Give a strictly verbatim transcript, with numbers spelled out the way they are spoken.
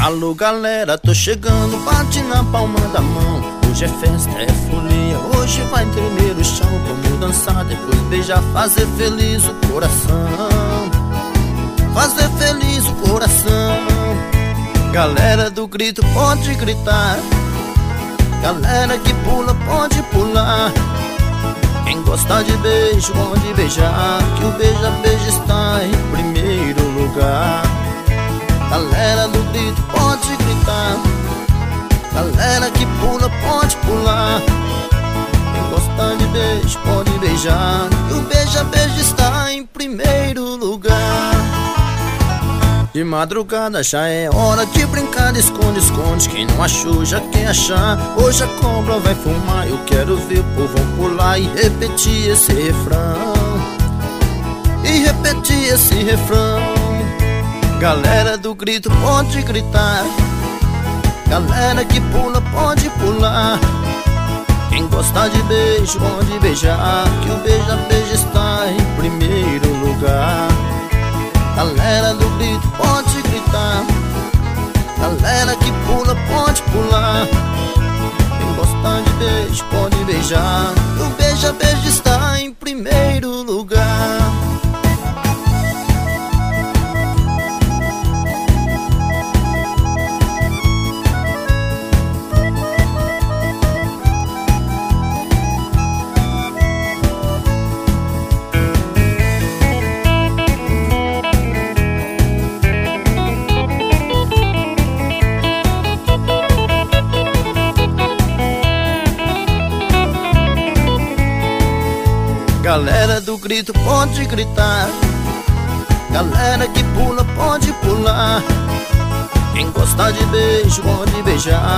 Alô galera, tô chegando, bate na palma da mão. Hoje é festa, é folia, hoje vai tremer o chão. Vamos dançar, depois beijar, fazer feliz o coração. Fazer feliz o coração. Galera do grito, pode gritar. Galera que pula, pode pular. Quem gosta de beijo, pode beijar, que o beija-beija está em primeiro lugar. Galera do grito, pode gritar. Galera que pula, pode pular. Quem gosta de beijo, pode beijar, que o beija-beija está em primeiro lugar. De madrugada já é hora de brincar de esconde-esconde. Quem não achou já quer achar. Hoje a cobra vai fumar. Eu quero ver o povo pular e repetir esse refrão. E repetir esse refrão. Galera do grito, pode gritar. Galera que pula, pode pular. Quem gosta de beijo, pode beijar, que o beija-beija está em primeiro lugar. Galera do grito, pode gritar. Galera que pula, pode pular. Quem gosta de beijo, pode beijar, que o beija-beija está em primeiro lugar. Galera do grito, pode gritar. Galera que pula, pode pular. Quem gosta de beijo, pode beijar,